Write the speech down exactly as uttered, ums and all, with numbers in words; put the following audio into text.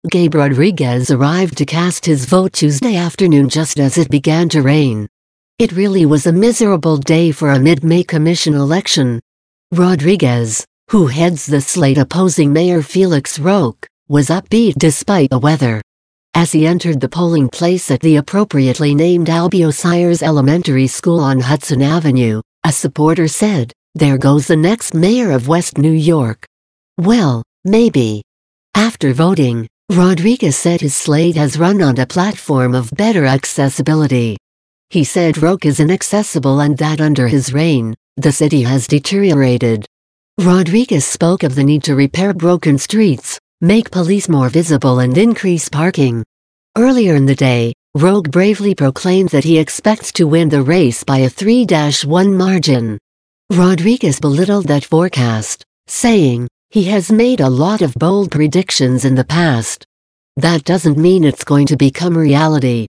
Gabe Rodriguez arrived to cast his vote Tuesday afternoon just as it began to rain. It really was a miserable day for a mid-May commission election. Rodriguez, who heads the slate opposing Mayor Felix Roque, was upbeat despite the weather. As he entered the polling place at the appropriately named Albio Sires Elementary School on Hudson Avenue, a supporter said, "There goes the next mayor of West New York." Well, maybe. After voting, Rodriguez said his slate has run on a platform of better accessibility. He said Roque is inaccessible and that under his reign, the city has deteriorated. Rodriguez spoke of the need to repair broken streets, make police more visible and increase parking. Earlier in the day, Roque bravely proclaimed that he expects to win the race by a three to one margin. Rodriguez belittled that forecast, saying, "He has made a lot of bold predictions in the past. That doesn't mean it's going to become reality."